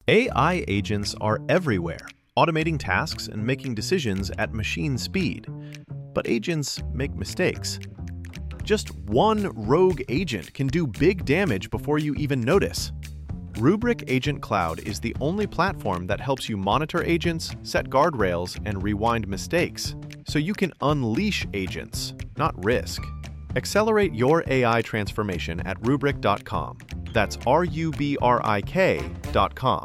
AI agents are everywhere, automating tasks and making decisions at machine speed. But agents make mistakes. Just one rogue agent can do big damage before you even notice. Rubrik Agent Cloud is the only platform that helps you monitor agents, set guardrails, and rewind mistakes, so you can unleash agents, not risk. Accelerate your AI transformation at Rubrik.com. That's RUBRIK.com.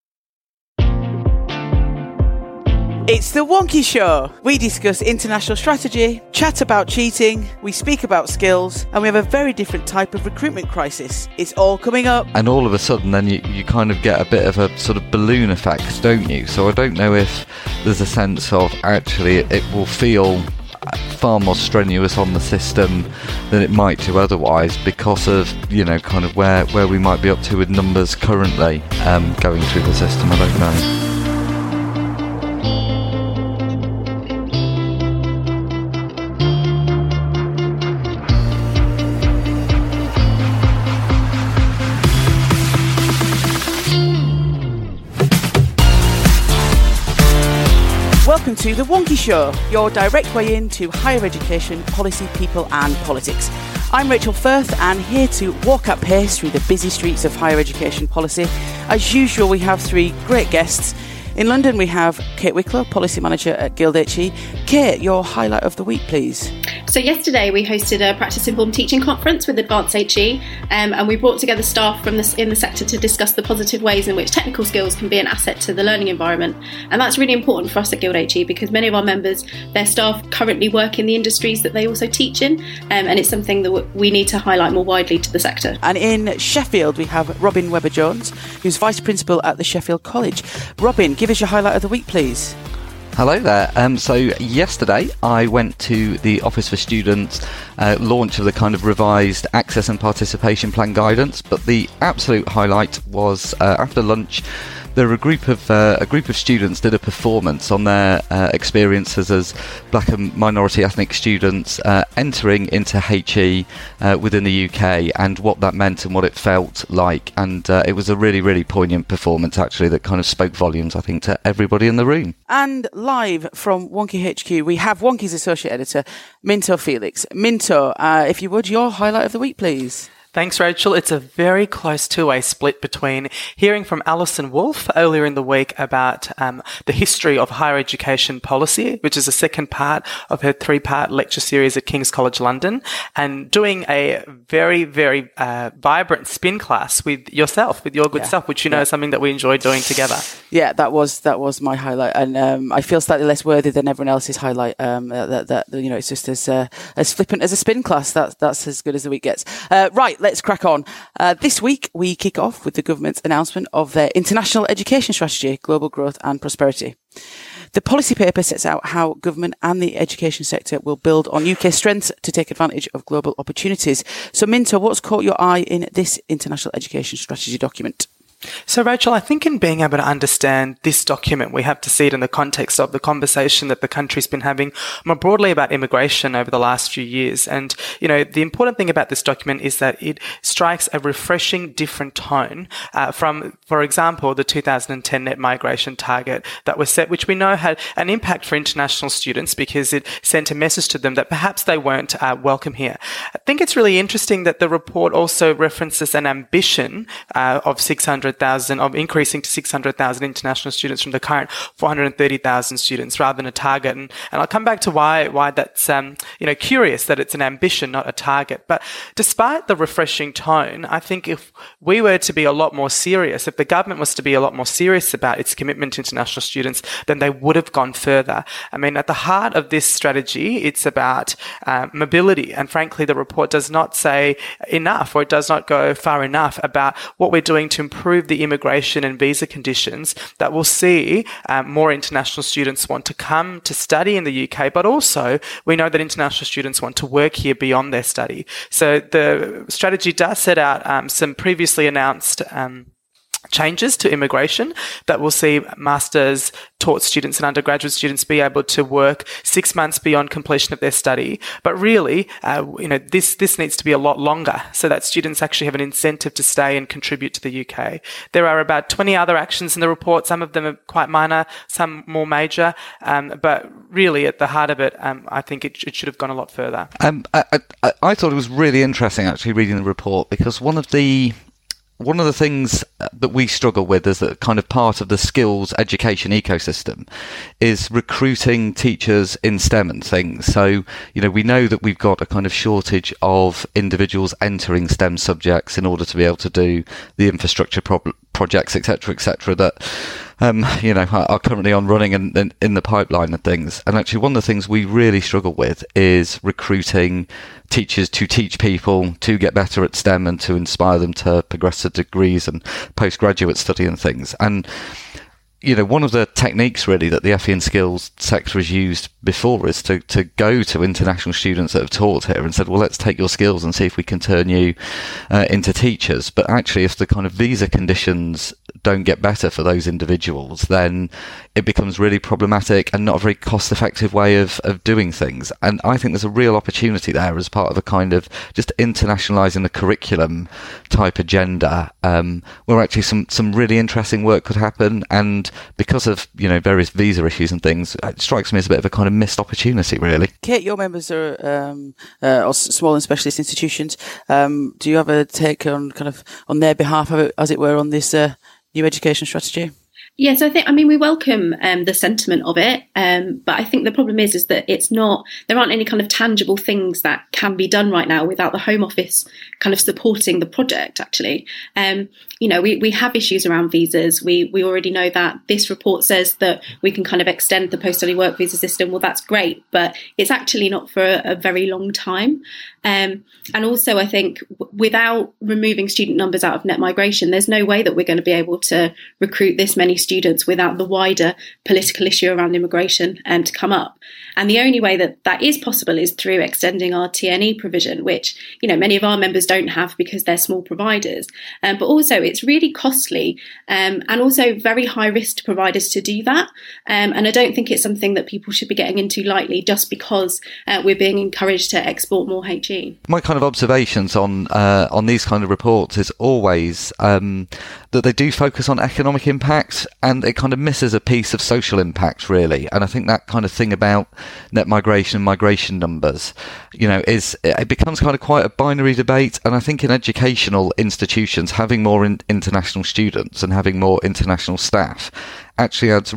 It's The Wonky Show. We discuss international strategy, chat about cheating, we speak about skills, and we have a very different type of recruitment crisis. It's all coming up. And all of a sudden then you kind of get a bit of a sort of balloon effect, don't you? So I don't know if there's a sense of actually it will feel far more strenuous on the system than it might do otherwise because of, kind of where we might be up to with numbers currently going through the system. I don't know. Welcome to The Wonky Show, your direct way into higher education, policy, people and politics. I'm Rachel Firth and here to walk at pace through the busy streets of higher education policy. As usual, we have three great guests. In London, we have Kate Wicklow, Policy Manager at Guild HE. Kate, your highlight of the week, please. So yesterday we hosted a practice-informed teaching conference with Advance HE and we brought together staff from in the sector to discuss the positive ways in which technical skills can be an asset to the learning environment. And that's really important for us at Guild HE because many of our members, their staff currently work in the industries that they also teach in, and it's something that we need to highlight more widely to the sector. And in Sheffield, we have Robin Webber-Jones, who's Vice Principal at the Sheffield College. Robin, give us your highlight of the week, please. Hello there. So yesterday I went to the Office for Students launch of the kind of revised access and participation plan guidance, but the absolute highlight was after lunch. There were a group of students did a performance on their experiences as black and minority ethnic students entering into HE within the UK and what that meant and what it felt like. And it was a really, really poignant performance, actually, that kind of spoke volumes, I think, to everybody in the room. And live from Wonky HQ, we have Wonky's Associate Editor, Minto Felix. Minto, if you would, your highlight of the week, please. Thanks, Rachel. It's a very close two-way split between hearing from Alison Wolfe earlier in the week about the history of higher education policy, which is the second part of her three-part lecture series at King's College London, and doing a very, very vibrant spin class with yourself, with your good self, which is something that we enjoy doing together. Yeah, that was my highlight, and I feel slightly less worthy than everyone else's highlight. It's just as flippant as a spin class. That's as good as the week gets. Right. Let's crack on. This week, we kick off with the government's announcement of their international education strategy, Global Growth and Prosperity. The policy paper sets out how government and the education sector will build on UK strengths to take advantage of global opportunities. So, Minto, what's caught your eye in this international education strategy document? So, Rachel, I think in being able to understand this document, we have to see it in the context of the conversation that the country's been having more broadly about immigration over the last few years. And, the important thing about this document is that it strikes a refreshing different tone from, for example, the 2010 net migration target that was set, which we know had an impact for international students because it sent a message to them that perhaps they weren't welcome here. I think it's really interesting that the report also references an ambition of increasing to 600,000 international students from the current 430,000 students rather than a target. And I'll come back to why that's, curious that it's an ambition, not a target. But despite the refreshing tone, I think if we were to be a lot more serious, if the government was to be a lot more serious about its commitment to international students, then they would have gone further. I mean, at the heart of this strategy, it's about mobility. And frankly, the report does not say enough, or it does not go far enough about what we're doing to improve the immigration and visa conditions that will see more international students want to come to study in the UK, but also we know that international students want to work here beyond their study. So the strategy does set out some previously announced changes to immigration that will see masters taught students and undergraduate students be able to work 6 months beyond completion of their study. But really, this needs to be a lot longer so that students actually have an incentive to stay and contribute to the UK. There are about 20 other actions in the report. Some of them are quite minor, some more major. But really, at the heart of it, I think it should have gone a lot further. I thought it was really interesting actually reading the report, because one of the things that we struggle with as a kind of part of the skills education ecosystem is recruiting teachers in STEM and things. So, we know that we've got a kind of shortage of individuals entering STEM subjects in order to be able to do the infrastructure projects, etc., that are currently on running and in the pipeline and things. And actually, one of the things we really struggle with is recruiting teachers to teach people to get better at STEM and to inspire them to progress to degrees and postgraduate study and things. And one of the techniques really that the FE and skills sector has used before is to go to international students that have taught here and said, well, let's take your skills and see if we can turn you into teachers. But actually, if the kind of visa conditions don't get better for those individuals, then it becomes really problematic and not a very cost-effective way of doing things. And I think there's a real opportunity there as part of a kind of just internationalising the curriculum type agenda, where actually some really interesting work could happen. And because of various visa issues and things, it strikes me as a bit of a kind of missed opportunity, really. Kate, your members are small and specialist institutions. Do you have a take on their behalf, as it were, on this new education strategy? Yes, we welcome the sentiment of it, but I think the problem is that there aren't any kind of tangible things that can be done right now without the Home Office kind of supporting the project, actually. We have issues around visas. We already know that this report says that we can kind of extend the post-study work visa system. Well, that's great, but it's actually not for a very long time. And also, I think without removing student numbers out of net migration, there's no way that we're going to be able to recruit this many students without the wider political issue around immigration to come up. And the only way that is possible is through extending our TNE provision, which, many of our members don't have because they're small providers. But also it's really costly and also very high risk to providers to do that. And I don't think it's something that people should be getting into lightly just because we're being encouraged to export more HE. My kind of observations on these kind of reports is always that they do focus on economic impact, and it kind of misses a piece of social impact, really. And I think that kind of thing about net migration and migration numbers, it becomes kind of quite a binary debate. And I think in educational institutions, having more international students and having more international staff actually adds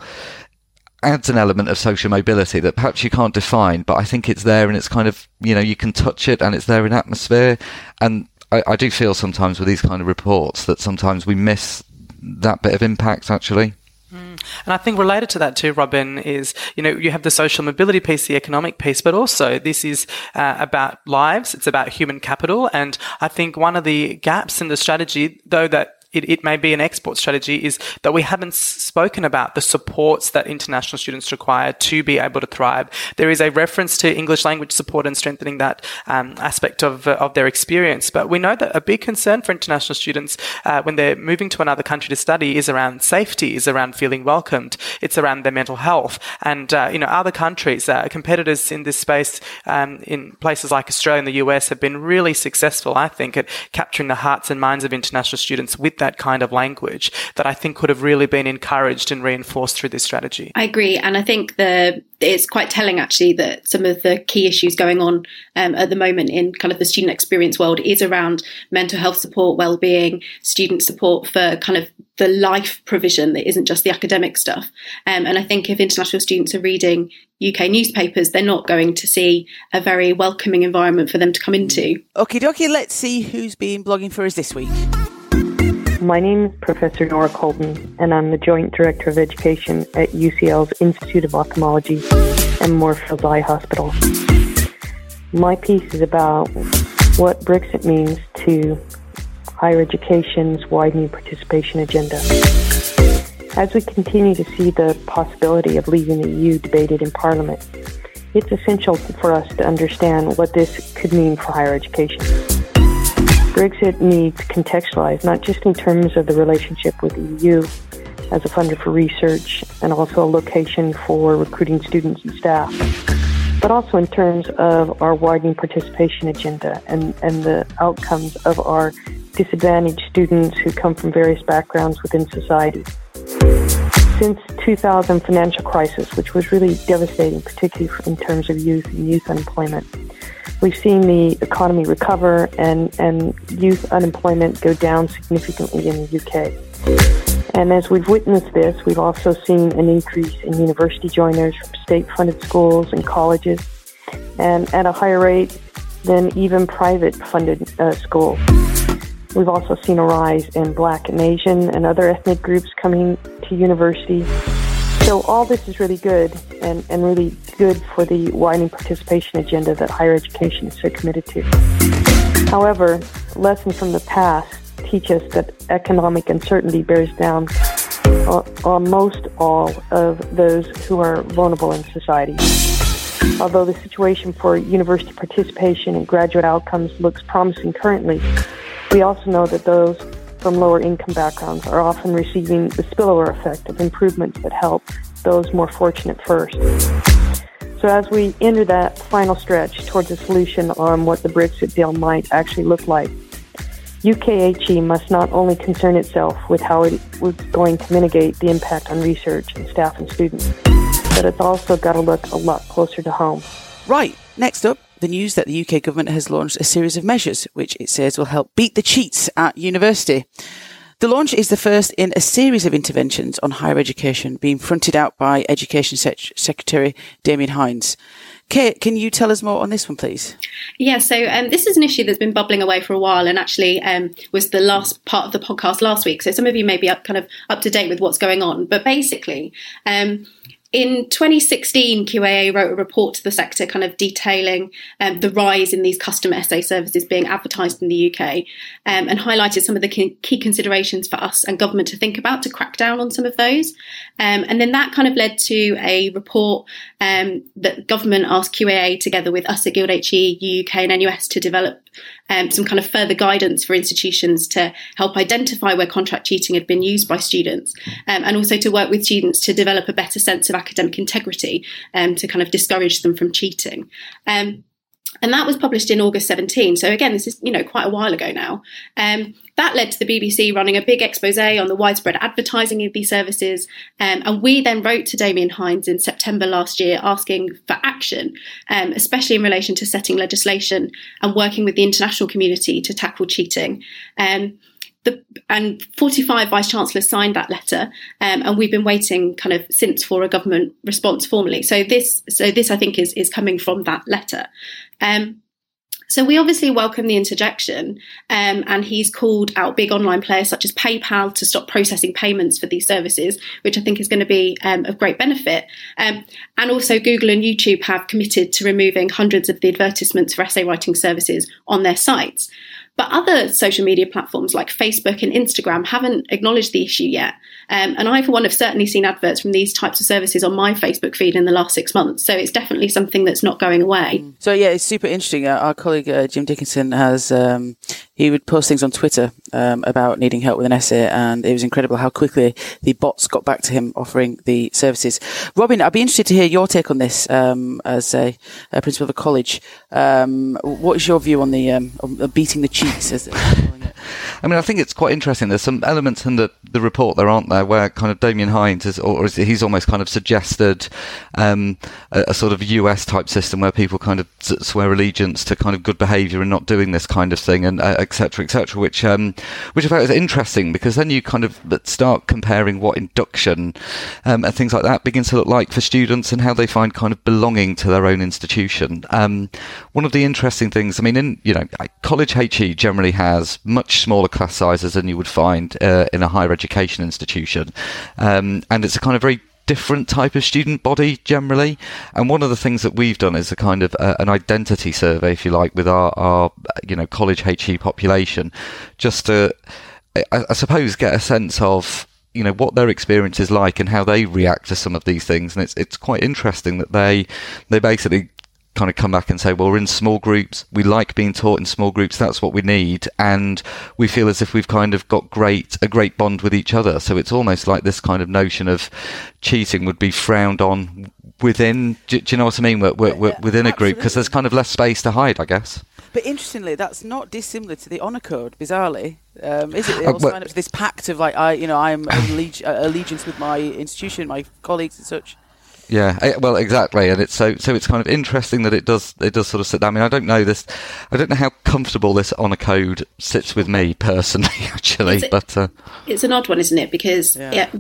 an element of social mobility that perhaps you can't define, but I think it's there, and it's kind of, you can touch it, and it's there in atmosphere. And I do feel sometimes with these kind of reports that sometimes we miss that bit of impact, actually. And I think related to that too, Robin, is, you have the social mobility piece, the economic piece, but also this is about lives. It's about human capital. And I think one of the gaps in the strategy, though that it may be an export strategy, is that we haven't spoken about the supports that international students require to be able to thrive. There is a reference to English language support and strengthening that aspect of their experience. But we know that a big concern for international students when they're moving to another country to study is around safety, is around feeling welcomed. It's around their mental health. And, other countries, competitors in this space in places like Australia and the US have been really successful, I think, at capturing the hearts and minds of international students with that kind of language that I think could have really been encouraged and reinforced through this strategy. I agree. And I think it's quite telling, actually, that some of the key issues going on at the moment in kind of the student experience world is around mental health support, well-being, student support for kind of the life provision that isn't just the academic stuff. And I think if international students are reading UK newspapers, they're not going to see a very welcoming environment for them to come into. Okie dokie, let's see who's been blogging for us this week. My name is Professor Nora Colton, and I'm the Joint Director of Education at UCL's Institute of Ophthalmology and Moorfields Eye Hospital. My piece is about what Brexit means to higher education's widening participation agenda. As we continue to see the possibility of leaving the EU debated in Parliament, it's essential for us to understand what this could mean for higher education. Brexit needs contextualized, not just in terms of the relationship with the EU as a funder for research and also a location for recruiting students and staff, but also in terms of our widening participation agenda and the outcomes of our disadvantaged students who come from various backgrounds within society. Since 2000 financial crisis, which was really devastating, particularly in terms of youth and youth unemployment, we've seen the economy recover and youth unemployment go down significantly in the UK. And as we've witnessed this, we've also seen an increase in university joiners from state-funded schools and colleges, and at a higher rate than even private-funded schools. We've also seen a rise in Black and Asian and other ethnic groups coming to university. So all this is really good and really good for the widening participation agenda that higher education is so committed to. However, lessons from the past teach us that economic uncertainty bears down on most all of those who are vulnerable in society. Although the situation for university participation and graduate outcomes looks promising currently, we also know that those from lower income backgrounds are often receiving the spillover effect of improvements that help those more fortunate first. So as we enter that final stretch towards a solution on what the Brexit deal might actually look like, UKHE must not only concern itself with how it was going to mitigate the impact on research and staff and students, but it's also got to look a lot closer to home. Right, next up, the news that the UK government has launched a series of measures which it says will help beat the cheats at university. The launch is the first in a series of interventions on higher education being fronted out by Education Secretary Damian Hinds. Kate, can you tell us more on this one, please? Yeah, so this is an issue that's been bubbling away for a while and actually was the last part of the podcast last week. So some of you may be up to date with what's going on. But basically, in 2016, QAA wrote a report to the sector kind of detailing the rise in these custom essay services being advertised in the UK and highlighted some of the key considerations for us and government to think about to crack down on some of those. And then that kind of led to a report that government asked QAA together with us at Guild HE, UK and NUS to develop some kind of further guidance for institutions to help identify where contract cheating had been used by students and also to work with students to develop a better sense of academic integrity to kind of discourage them from cheating. And that was published in August 17. So again, this is, quite a while ago now. That led to the BBC running a big expose on the widespread advertising of these services. And we then wrote to Damian Hinds in September last year asking for action, especially in relation to setting legislation and working with the international community to tackle cheating. And 45 vice-chancellors signed that letter, and we've been waiting kind of since for a government response formally. So this I think is coming from that letter. So we obviously welcome the interjection, and he's called out big online players such as PayPal to stop processing payments for these services, which I think is going to be of great benefit. And also Google and YouTube have committed to removing hundreds of the advertisements for essay writing services on their sites. But other social media platforms like Facebook and Instagram haven't acknowledged the issue yet. And I, for one, have certainly seen adverts from these types of services on my Facebook feed in the last 6 months. So it's definitely something that's not going away. So, yeah, it's super interesting. Our colleague Jim Dickinson he would post things on Twitter about needing help with an essay, and it was incredible how quickly the bots got back to him offering the services. Robin, I'd be interested to hear your take on this as a principal of a college. What is your view on the on beating the cheats, as they're calling it? I mean, I think it's quite interesting. There's some elements in the report there, aren't there, where kind of Damian Hinds he's almost kind of suggested a sort of US type system where people kind of swear allegiance to kind of good behaviour and not doing this kind of thing, and et cetera, which I thought was interesting, because then you kind of start comparing what induction and things like that begins to look like for students and how they find kind of belonging to their own institution. One of the interesting things, I mean, college HE generally has much smaller class sizes than you would find in a higher education institution, and it's a kind of very different type of student body generally. And one of the things that we've done is a kind of an identity survey, if you like, with our college HE population, just to, I suppose, get a sense of what their experience is like and how they react to some of these things. And it's quite interesting that they basically kind of come back and say, well, we're in small groups, we like being taught in small groups, that's what we need, and we feel as if we've kind of got a great bond with each other. So it's almost like this kind of notion of cheating would be frowned on within, do you know what I mean, we're within a group, because there's kind of less space to hide, I guess. But interestingly, that's not dissimilar to the honour code, bizarrely. Is it? They all sign up to this pact of like, I'm allegiance with my institution, my colleagues and such. Yeah, well, exactly, and it's so it's kind of interesting that it does sort of sit. I mean, I don't know how comfortable this honour code sits with me personally, actually, but it's an odd one, isn't it? Because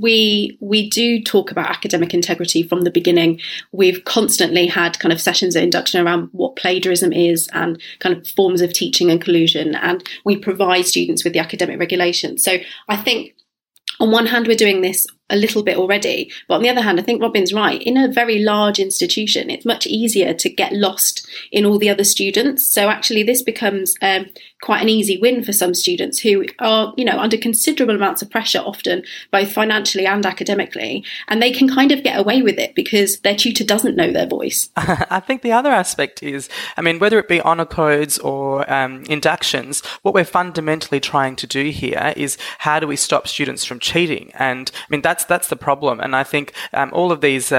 we do talk about academic integrity from the beginning. We've constantly had kind of sessions of induction around what plagiarism is and kind of forms of teaching and collusion, and we provide students with the academic regulations. So I think, on one hand, we're doing this a little bit already, but on the other hand, I think Robin's right. In a very large institution, it's much easier to get lost in all the other students. So actually, this becomes quite an easy win for some students who are, under considerable amounts of pressure, often both financially and academically, and they can kind of get away with it because their tutor doesn't know their voice. I think the other aspect is, whether it be honour codes or inductions, what we're fundamentally trying to do here is how do we stop students from cheating? And that's the problem. And I think all of these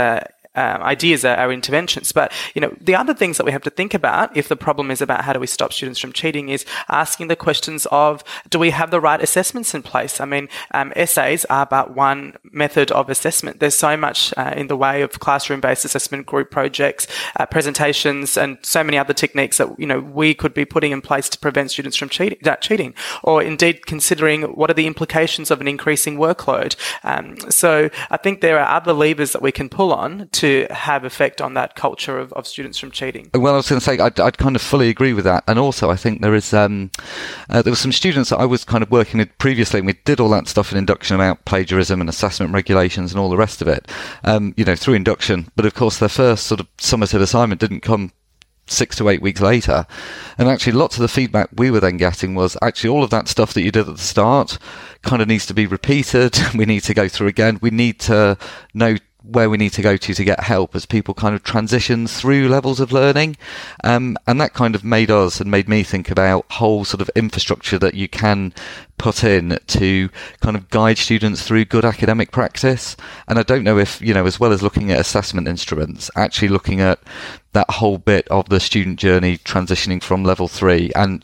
ideas are interventions. But, the other things that we have to think about, if the problem is about how do we stop students from cheating, is asking the questions of, do we have the right assessments in place? Essays are but one method of assessment. There's so much in the way of classroom-based assessment, group projects, presentations, and so many other techniques that, we could be putting in place to prevent students from cheating, or indeed considering what are the implications of an increasing workload. So I think there are other levers that we can pull on to have effect on that culture of students from cheating. Well, I was going to say, I'd kind of fully agree with that. And also, I think there is there were some students that I was kind of working with previously, and we did all that stuff in induction about plagiarism and assessment regulations and all the rest of it, through induction. But of course, their first sort of summative assignment didn't come 6 to 8 weeks later. And actually, lots of the feedback we were then getting was actually all of that stuff that you did at the start kind of needs to be repeated. We need to go through again. We need to know where we need to go to get help as people kind of transition through levels of learning. And that kind of made me think about whole sort of infrastructure that you can put in to kind of guide students through good academic practice. And I don't know if, as well as looking at assessment instruments, actually looking at that whole bit of the student journey transitioning from level 3 and,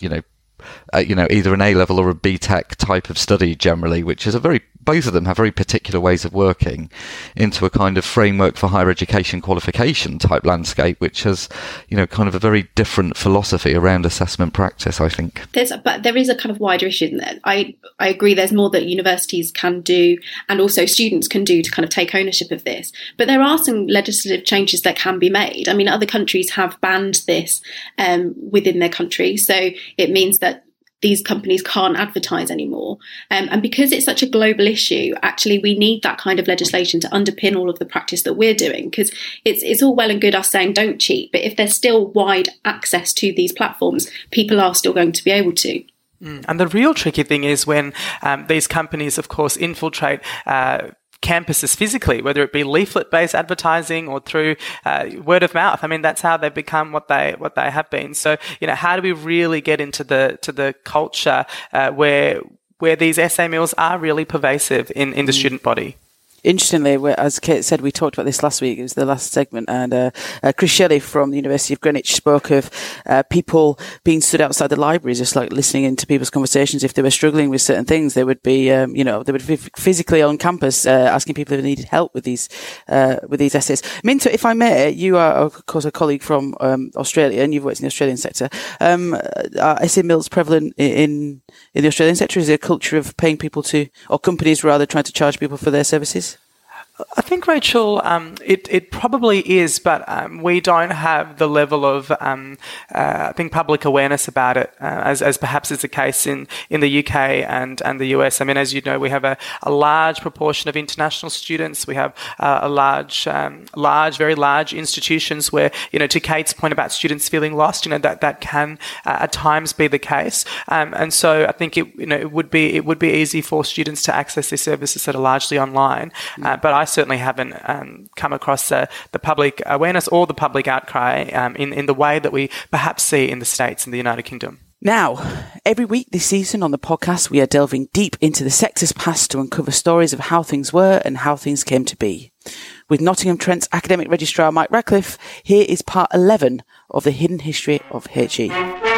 either an A-level or a B.Tech type of study generally, which is both of them have very particular ways of working, into a kind of framework for higher education qualification type landscape, which has, kind of a very different philosophy around assessment practice, I think. But there is a kind of wider issue in that. I agree there's more that universities can do and also students can do to kind of take ownership of this. But there are some legislative changes that can be made. Other countries have banned this within their country. So it means that these companies can't advertise anymore. And because it's such a global issue, actually, we need that kind of legislation to underpin all of the practice that we're doing, because it's all well and good us saying don't cheat, but if there's still wide access to these platforms, people are still going to be able to. And the real tricky thing is when these companies, of course, infiltrate campuses physically, whether it be leaflet-based advertising or through word of mouth. That's how they've become what they have been. So, how do we really get into the culture where these essay mills are really pervasive in the student body? Interestingly, as Kate said, we talked about this last week. It was the last segment, and Chris Shelley from the University of Greenwich spoke of people being stood outside the libraries, just like listening into people's conversations. If they were struggling with certain things, they would be, they would be physically on campus asking people if they needed help with these essays. Minto, if I may, you are of course a colleague from Australia, and you've worked in the Australian sector. Are essay mills prevalent in the Australian sector? Is there a culture of paying people to, or companies rather, trying to charge people for their services? I think, Rachel, it probably is, but we don't have the level of, I think, public awareness about it as perhaps is the case in the UK and the US. As you know, we have a large proportion of international students. We have very large institutions where, to Kate's point about students feeling lost, that can at times be the case. And so I think it would be easy for students to access these services that are largely online. But I certainly haven't come across the public awareness or the public outcry in the way that we perhaps see in the States and the United Kingdom. Now, every week this season on the podcast, we are delving deep into the sector's past to uncover stories of how things were and how things came to be. With Nottingham Trent's academic registrar Mike Radcliffe, here is part 11 of the hidden history of HE.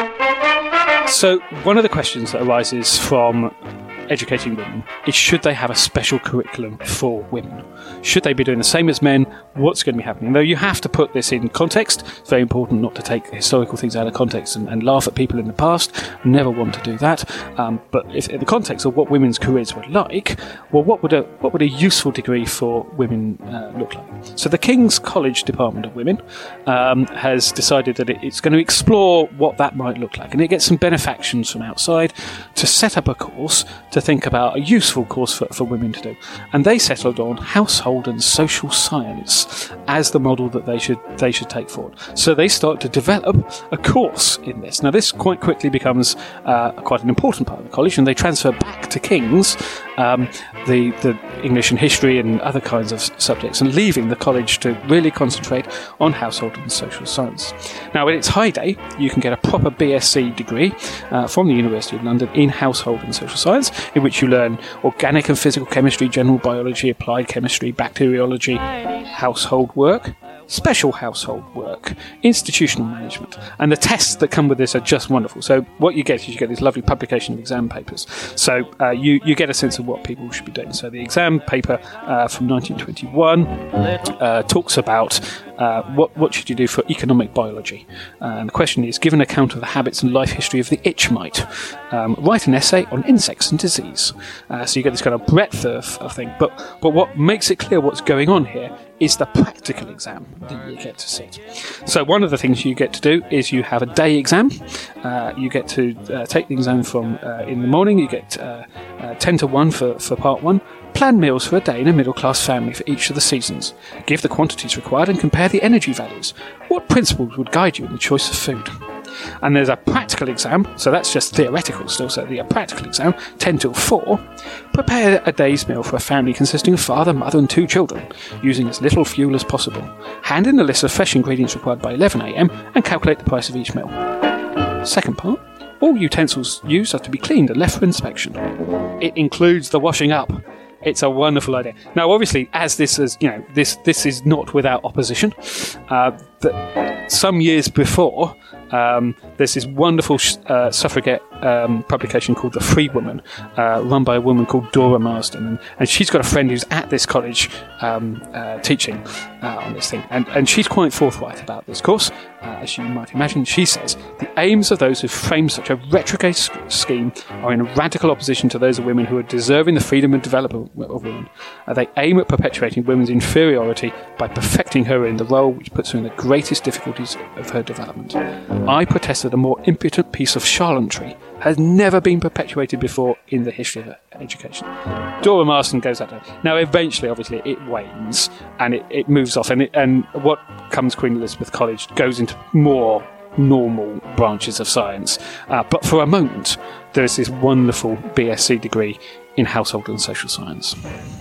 So, one of the questions that arises from educating women is, should they have a special curriculum for women? Should they be doing the same as men? What's going to be happening? Though you have to put this in context. It's very important not to take historical things out of context and laugh at people in the past. Never want to do that. But if in the context of what women's careers were like, well, what would a useful degree for women look like? So the King's College Department of Women has decided that it's going to explore what that might look like, and it gets some benefactions from outside to set up a course to think about a useful course for women to do. And they settled on household and social science as the model that they should take forward. So they start to develop a course in this. Now this quite quickly becomes quite an important part of the college, and they transfer back to King's the English and history and other kinds of subjects, and leaving the college to really concentrate on household and social science. Now in its heyday, you can get a proper BSc degree from the University of London in household and social science, in which you learn organic and physical chemistry, general biology, applied chemistry, bacteriology, household work, special household work, institutional management, and the tests that come with this are just wonderful. So what you get is you get this lovely publication of exam papers. So you get a sense of what people should be doing. So the exam paper from 1921 talks about what should you do for economic biology. And the question is, give an account of the habits and life history of the itch mite. Write an essay on insects and disease. So you get this kind of breadth of thing. But what makes it clear what's going on here is the practical exam that you get to sit. So one of the things you get to do is you have a day exam. You get to take the exam from in the morning. You get 10 to 1 for part 1. Plan meals for a day in a middle-class family for each of the seasons. Give the quantities required and compare the energy values. What principles would guide you in the choice of food? And there's a practical exam, so that's just theoretical still, so the practical exam, 10 till 4. Prepare a day's meal for a family consisting of father, mother and 2 children, using as little fuel as possible. Hand in the list of fresh ingredients required by 11 a.m. and calculate the price of each meal. Second part, all utensils used are to be cleaned and left for inspection. It includes the washing up. It's a wonderful idea. Now, obviously, as this is, this is not without opposition. Some years before, there's this wonderful suffragette publication called The Free Woman, run by a woman called Dora Marsden, and she's got a friend who's at this college teaching on this thing, and she's quite forthright about this course. As you might imagine, she says, the aims of those who frame such a retrograde scheme are in radical opposition to those of women who are deserving the freedom and development of women. They aim at perpetuating women's inferiority by perfecting her in the role which puts her in the greatest difficulties of her development. I protest that a more impudent piece of charlatanry has never been perpetuated before in the history of education. Dora Marsden goes at it. Now, eventually, obviously, it wanes and it moves off, and what comes Queen Elizabeth College goes into more normal branches of science. But for a moment, there is this wonderful BSc degree in household and social science.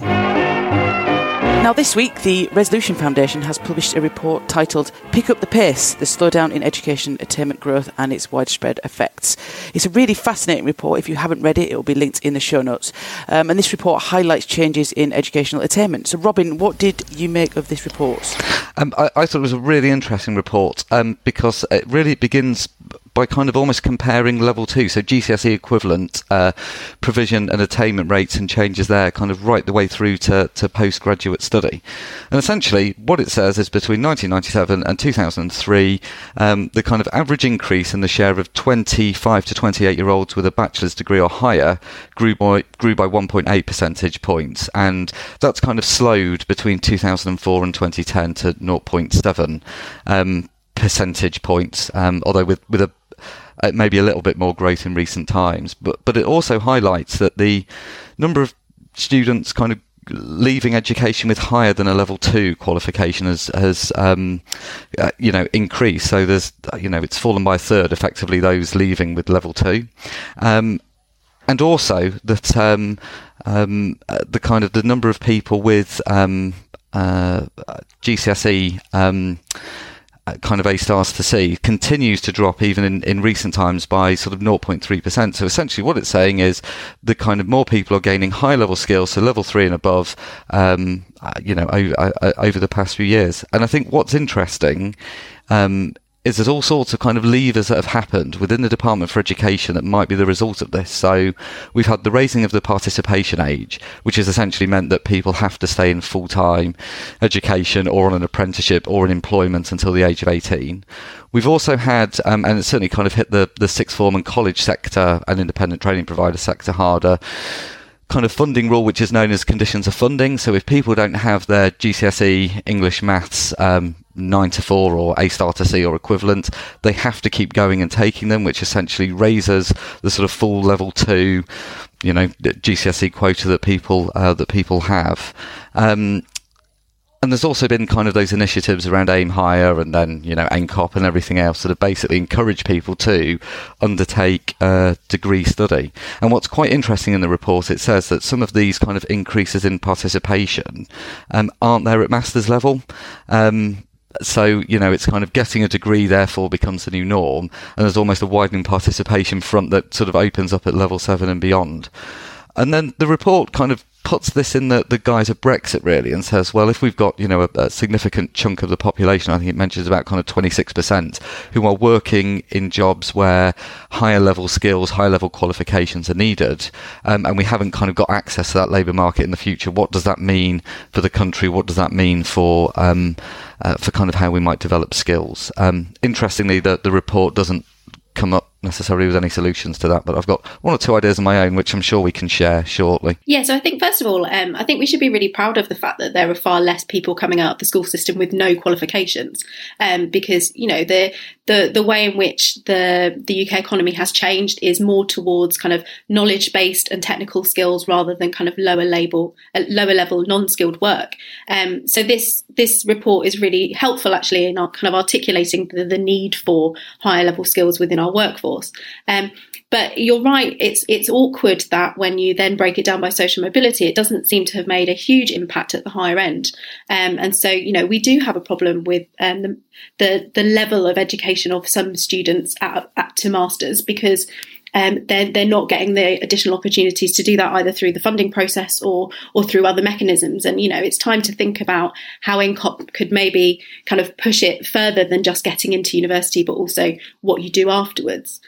Now this week, the Resolution Foundation has published a report titled Pick Up the Pace, the Slowdown in Education Attainment Growth and Its Widespread Effects. It's a really fascinating report. If you haven't read it, it will be linked in the show notes. And this report highlights changes in educational attainment. So Robin, what did you make of this report? I thought it was a really interesting report because it really begins by kind of almost comparing level 2, so GCSE equivalent provision and attainment rates and changes there kind of right the way through to postgraduate study. And essentially what it says is between 1997 and 2003, the kind of average increase in the share of 25 to 28-year-olds with a bachelor's degree or higher grew by 1.8 percentage points, and that's kind of slowed between 2004 and 2010 to 0.7 percentage points, although with a maybe a little bit more growth in recent times. But it also highlights that the number of students kind of leaving education with higher than a level 2 qualification has increased. So there's it's fallen by a third, effectively, those leaving with level 2. and also that the kind of the number of people with GCSE kind of A stars to C continues to drop even in recent times by sort of 0.3%. So essentially what it's saying is the kind of more people are gaining high level skills, so level 3 and above, over the past few years. And I think what's interesting is there's all sorts of kind of levers that have happened within the Department for Education that might be the result of this. So we've had the raising of the participation age, which has essentially meant that people have to stay in full-time education or on an apprenticeship or in employment until the age of 18. We've also had, and it's certainly kind of hit the sixth form and college sector and independent training provider sector harder, kind of funding rule, which is known as conditions of funding. So if people don't have their GCSE English Maths 9 to 4 or A star to C or equivalent, they have to keep going and taking them, which essentially raises the sort of full level 2, GCSE quota that people have. And there's also been kind of those initiatives around Aim Higher and then, AIMCOP and everything else that have basically encouraged people to undertake a degree study. And what's quite interesting in the report, it says that some of these kind of increases in participation aren't there at master's level. So, it's kind of getting a degree therefore becomes the new norm, and there's almost a widening participation front that sort of opens up at level 7 and beyond. And then the report kind of puts this in the guise of Brexit, really, and says, well, if we've got, a significant chunk of the population, I think it mentions about kind of 26%, who are working in jobs where higher level skills, higher level qualifications are needed, and we haven't kind of got access to that labour market in the future, what does that mean for the country? What does that mean for kind of how we might develop skills? Interestingly, the report doesn't come up necessarily with any solutions to that, but I've got one or two ideas of my own which I'm sure we can share shortly. Yeah, so I think first of all, I think we should be really proud of the fact that there are far less people coming out of the school system with no qualifications, because the way in which the UK economy has changed is more towards kind of knowledge based and technical skills rather than kind of lower level non-skilled work. So this report is really helpful actually in our kind of articulating the need for higher level skills within our workforce. But you're right, it's awkward that when you then break it down by social mobility, it doesn't seem to have made a huge impact at the higher end. And so, we do have a problem with the level of education of some students up to masters, because they're not getting the additional opportunities to do that either through the funding process or through other mechanisms. And, it's time to think about how AIMCOP could maybe kind of push it further than just getting into university, but also what you do afterwards.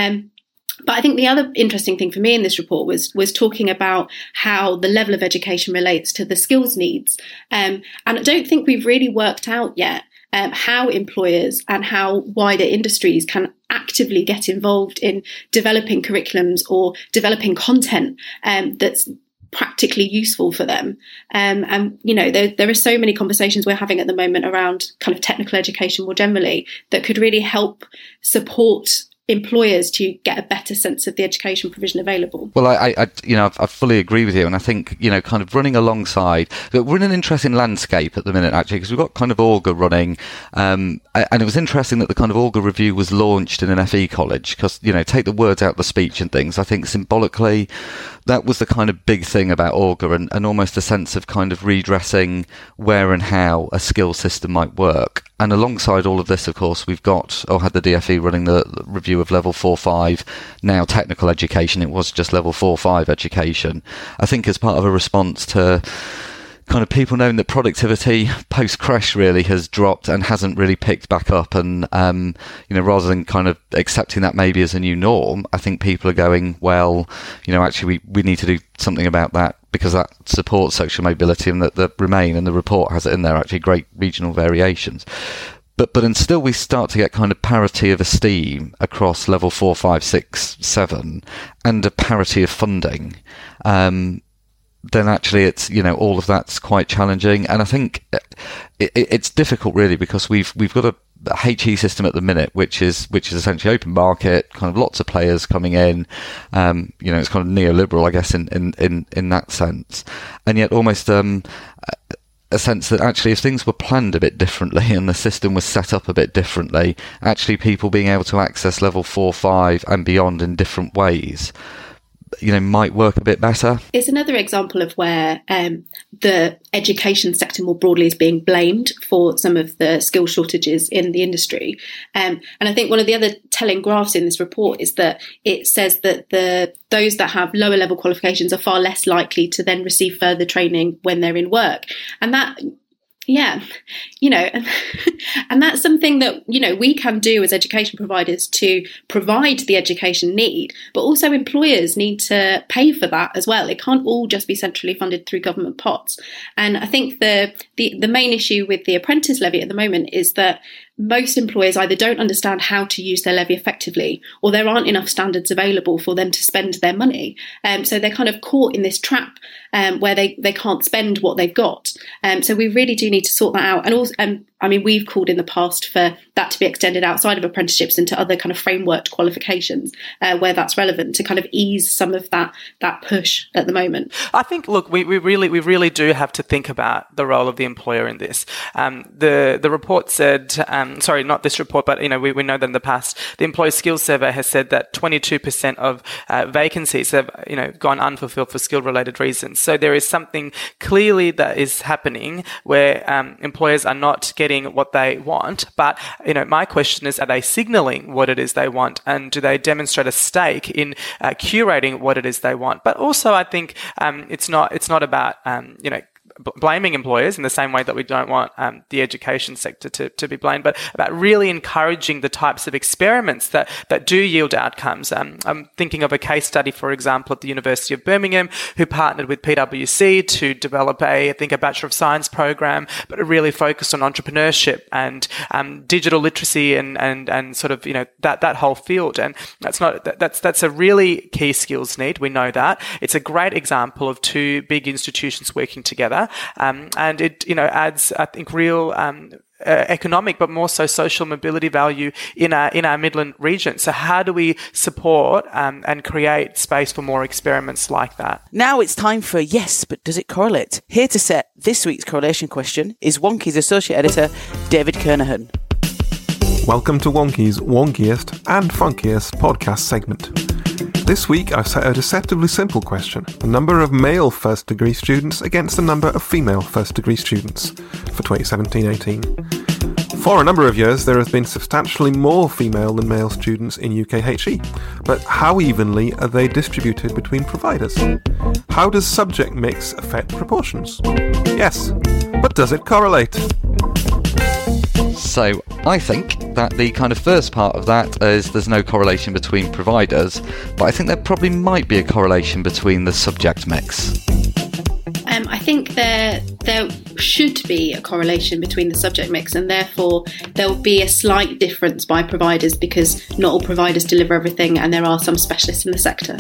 But I think the other interesting thing for me in this report was talking about how the level of education relates to the skills needs. And I don't think we've really worked out yet how employers and how wider industries can actively get involved in developing curriculums or developing content that's practically useful for them. And, there are so many conversations we're having at the moment around kind of technical education more generally that could really help support employers to get a better sense of the education provision available. Well, I fully agree with you, and I think kind of running alongside, we're in an interesting landscape at the minute actually, because we've got kind of Augar running, and it was interesting that the kind of Augar review was launched in an FE college, because take the words out of the speech and things. I think symbolically that was the kind of big thing about Augar, and almost a sense of kind of redressing where and how a skill system might work. And alongside all of this, of course, we've got, had the DFE running the review of level 4-5, now technical education. It was just level 4-5 education. I think as part of a response to kind of people knowing that productivity post-crash really has dropped and hasn't really picked back up, and rather than kind of accepting that maybe as a new norm, I think people are going, well, actually we need to do something about that, because that supports social mobility, and that the Remain and the report has it in there, actually great regional variations. But until we start to get kind of parity of esteem across level 4, 5, 6, 7 and a parity of funding, then actually it's, all of that's quite challenging. And I think it's difficult really, because we've got a HE system at the minute, which is essentially open market, kind of lots of players coming in. It's kind of neoliberal, I guess, in that sense. And yet almost, a sense that actually if things were planned a bit differently and the system was set up a bit differently, actually people being able to access level 4, 5 and beyond in different ways might work a bit better? It's another example of where the education sector more broadly is being blamed for some of the skill shortages in the industry. And I think one of the other telling graphs in this report is that it says that those that have lower level qualifications are far less likely to then receive further training when they're in work. And that, and that's something that, we can do as education providers to provide the education need, but also employers need to pay for that as well. It can't all just be centrally funded through government pots. And I think the main issue with the apprentice levy at the moment is that most employers either don't understand how to use their levy effectively, or there aren't enough standards available for them to spend their money. So they're kind of caught in this trap where they can't spend what they've got. So we really do need to sort that out. And also, we've called in the past for that to be extended outside of apprenticeships into other kind of frameworked qualifications where that's relevant, to kind of ease some of that push at the moment. I think, look, we really do have to think about the role of the employer in this. The report said, sorry, not this report, but we know that in the past, the Employee Skills Survey has said that 22% of vacancies have gone unfulfilled for skill-related reasons. So there is something clearly that is happening where employers are not getting what they want. But my question is, are they signalling what it is they want, and do they demonstrate a stake in curating what it is they want? But also, I think it's not about blaming employers in the same way that we don't want the education sector to be blamed, but about really encouraging the types of experiments that do yield outcomes. I'm thinking of a case study, for example, at the University of Birmingham, who partnered with PwC to develop a Bachelor of Science program, but it really focused on entrepreneurship and digital literacy and sort of that whole field. And that's a really key skills need. We know that. It's a great example of two big institutions working together. And it, adds, I think, real economic, but more so social mobility value in our Midland region. So how do we support and create space for more experiments like that? Now it's time for Yes, but does it correlate? Here to set this week's correlation question is Wonkie's Associate Editor, David Kernahan. Welcome to Wonkie's wonkiest and funkiest podcast segment. This week I've set a deceptively simple question: the number of male first degree students against the number of female first degree students for 2017-18. For a number of years there has been substantially more female than male students in UKHE, but how evenly are they distributed between providers? How does subject mix affect proportions? Yes, but does it correlate? So I think that the kind of first part of that is there's no correlation between providers, but I think there probably might be a correlation between the subject mix. I think there should be a correlation between the subject mix, and therefore there'll be a slight difference by providers because not all providers deliver everything and there are some specialists in the sector.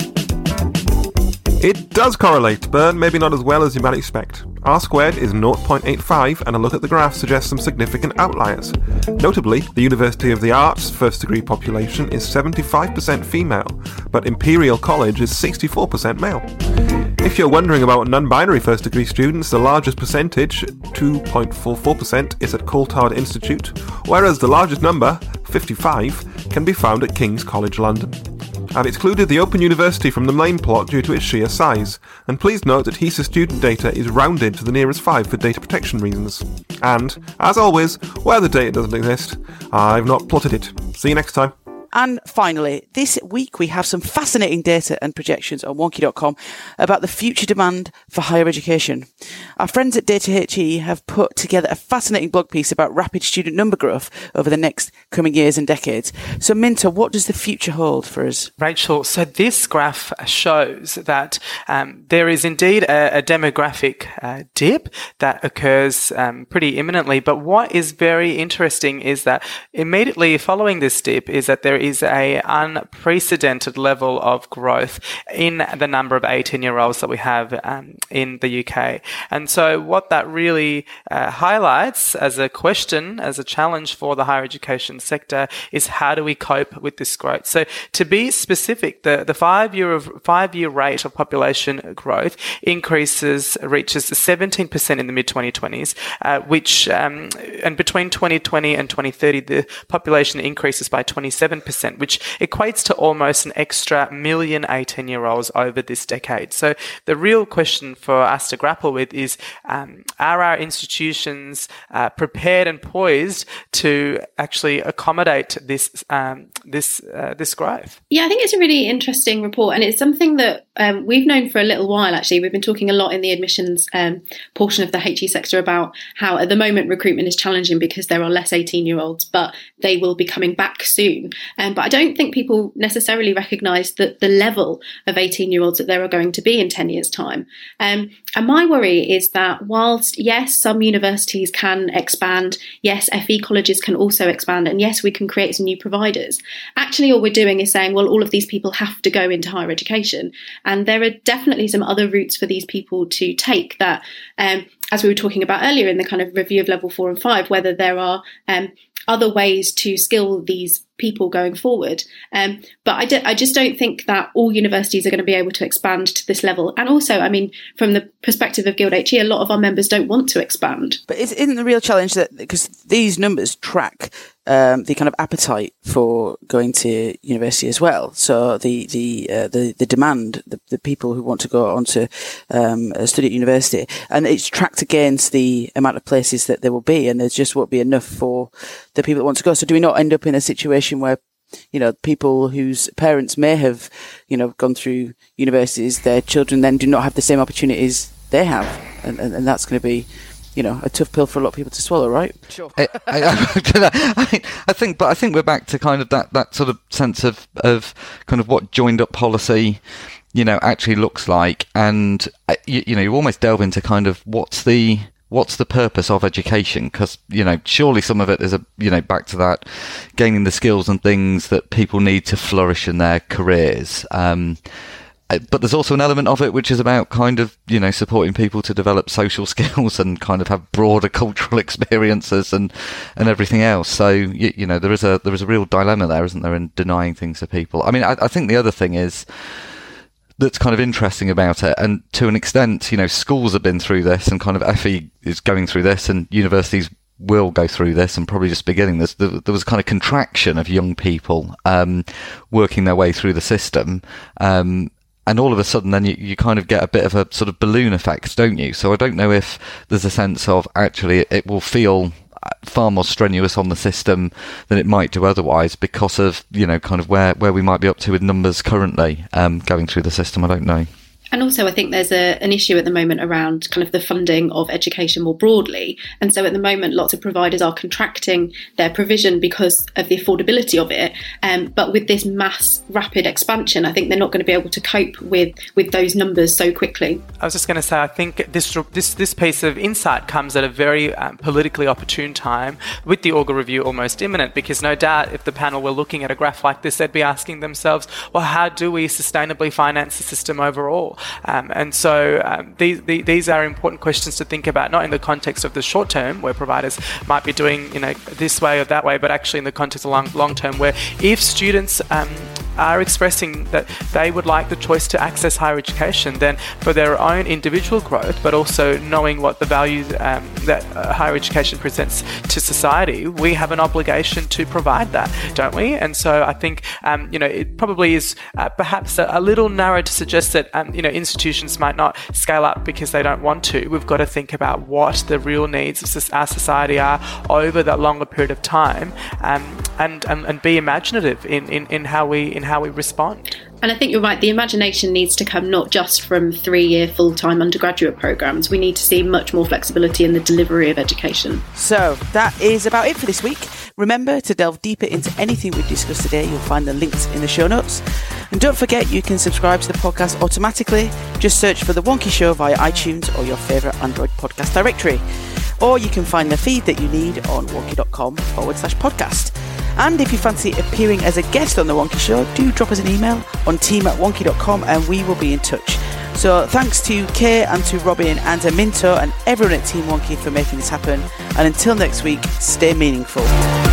It does correlate, but maybe not as well as you might expect. R-squared is 0.85, and a look at the graph suggests some significant outliers. Notably, the University of the Arts first degree population is 75% female, but Imperial College is 64% male. If you're wondering about non-binary first degree students, the largest percentage, 2.44%, is at Coulthard Institute, whereas the largest number, 55, can be found at King's College London. I've excluded the Open University from the main plot due to its sheer size, and please note that HESA student data is rounded to the nearest 5 for data protection reasons. And, as always, where the data doesn't exist, I've not plotted it. See you next time. And finally, this week we have some fascinating data and projections on Wonky.com about the future demand for higher education. Our friends at DataHE have put together a fascinating blog piece about rapid student number growth over the next coming years and decades. So Minter, what does the future hold for us? Rachel, so this graph shows that there is indeed a demographic dip that occurs pretty imminently. But what is very interesting is that immediately following this dip is that there is a unprecedented level of growth in the number of 18-year-olds that we have in the UK. And so what that really highlights as a question, as a challenge for the higher education sector is how do we cope with this growth? So to be specific, the 5-year rate of population growth reaches 17% in the mid-2020s, which and between 2020 and 2030, the population increases by 27%. 0.8%, which equates to almost an extra million 18-year-olds over this decade. So the real question for us to grapple with is, are our institutions prepared and poised to actually accommodate this growth? Yeah, I think it's a really interesting report, and it's something that we've known for a little while, actually. We've been talking a lot in the admissions portion of the HE sector about how at the moment recruitment is challenging because there are less 18-year-olds, but they will be coming back soon. But I don't think people necessarily recognise that the level of 18-year-olds that there are going to be in 10 years' time. And my worry is that whilst, yes, some universities can expand, yes, FE colleges can also expand, and yes, we can create some new providers, actually all we're doing is saying, well, all of these people have to go into higher education. And there are definitely some other routes for these people to take that, as we were talking about earlier in the kind of review of level 4 and 5, whether there are other ways to skill these people going forward. But I just don't think that all universities are going to be able to expand to this level. And also, I mean, from the perspective of Guild HE, a lot of our members don't want to expand. But isn't the real challenge that, because these numbers track the kind of appetite for going to university as well. So the demand, the people who want to go on to study at university, and it's tracked against the amount of places that there will be, and there just won't be enough for the people that want to go. So do we not end up in a situation where, you know, people whose parents may have, you know, gone through universities, their children then do not have the same opportunities they have, and that's going to be, you know, a tough pill for a lot of people to swallow, right? Sure. I think we're back to kind of that sort of sense of kind of what joined up policy, you know, actually looks like, and you know, you almost delve into kind of what's the purpose of education? Because, you know, surely some of it is back to that gaining the skills and things that people need to flourish in their careers. But there's also an element of it which is about kind of, you know, supporting people to develop social skills and kind of have broader cultural experiences and everything else. So, you know, there is a real dilemma there, isn't there, in denying things to people. I mean, I think the other thing is that's kind of interesting about it, and to an extent, you know, schools have been through this, and kind of FE is going through this, and universities will go through this, and probably just beginning this. There was kind of contraction of young people working their way through the system. And all of a sudden, then you kind of get a bit of a sort of balloon effect, don't you? So I don't know if there's a sense of actually it will feel far more strenuous on the system than it might do otherwise because of, you know, kind of where we might be up to with numbers currently going through the system. I don't know. And also, I think there's an issue at the moment around kind of the funding of education more broadly. And so at the moment, lots of providers are contracting their provision because of the affordability of it. But with this mass rapid expansion, I think they're not going to be able to cope with those numbers so quickly. I was just going to say, I think this piece of insight comes at a very politically opportune time, with the Augar review almost imminent, because no doubt if the panel were looking at a graph like this, they'd be asking themselves, well, how do we sustainably finance the system overall? And so these are important questions to think about, not in the context of the short term, where providers might be doing, you know, this way or that way, but actually in the context of long term, where if students are expressing that they would like the choice to access higher education, then for their own individual growth, but also knowing what the value that higher education presents to society, we have an obligation to provide that, don't we? And so I think, you know, it probably is perhaps a little narrow to suggest that, you know, institutions might not scale up because they don't want to. We've got to think about what the real needs of our society are over that longer period of time, and be imaginative in how we respond. And I think you're right, the imagination needs to come not just from 3-year full-time undergraduate programmes. We need to see much more flexibility in the delivery of education. So that is about it for this week. Remember to delve deeper into anything we've discussed today. You'll find the links in the show notes. And don't forget, you can subscribe to the podcast automatically. Just search for The Wonky Show via iTunes or your favourite Android podcast directory. Or you can find the feed that you need on wonky.com/podcast. And if you fancy appearing as a guest on The Wonky Show, do drop us an email on team@wonky.com and we will be in touch. So thanks to Kay and to Robin and to Minto and everyone at Team Wonky for making this happen. And until next week, stay meaningful.